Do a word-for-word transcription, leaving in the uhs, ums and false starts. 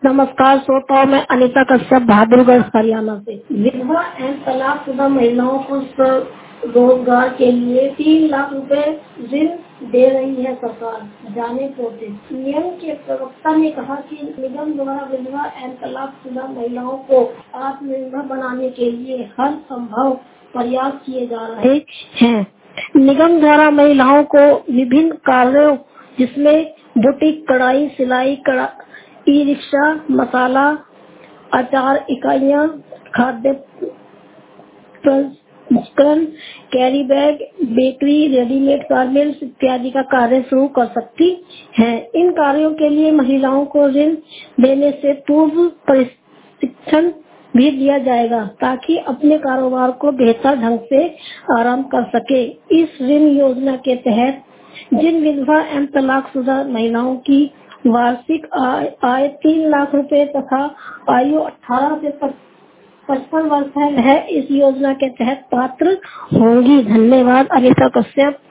नमस्कार श्रोताओं, मैं अनीता कश्यप बहादुरगढ़ हरियाणा से। विधवा एवं तलाकशुदा महिलाओं को रोजगार के लिए तीन लाख रुपए ऋण दे रही है सरकार। जाने पोते निगम के प्रवक्ता ने कहा कि निगम द्वारा विधवा एवं तलाकशुदा महिलाओं को आत्मनिर्भर बनाने के लिए हर संभव प्रयास किए जा रहे हैं। निगम द्वारा महिलाओं को विभिन्न कार्यों जिसमें बुटीक, कढ़ाई, सिलाई, कड़ा ई रिक्शा, मसाला, अचार इकाइयाँ, खाद्य प्रसंस्करण, carry bag, bakery, readymade garments इत्यादि का कार्य शुरू कर सकती हैं। इन कार्यों के लिए महिलाओं को ऋण देने से पूर्व प्रशिक्षण भी दिया जाएगा ताकि अपने कारोबार को बेहतर ढंग से आरंभ कर सके। इस ऋण योजना के तहत जिन विधवा एवं तलाकशुदा महिलाओं की वार्षिक आय, आय तीन लाख रुपए तथा आयु अठारह से पचपन वर्ष है, इस योजना के तहत पात्र होंगी। धन्यवाद। अनीता कश्यप।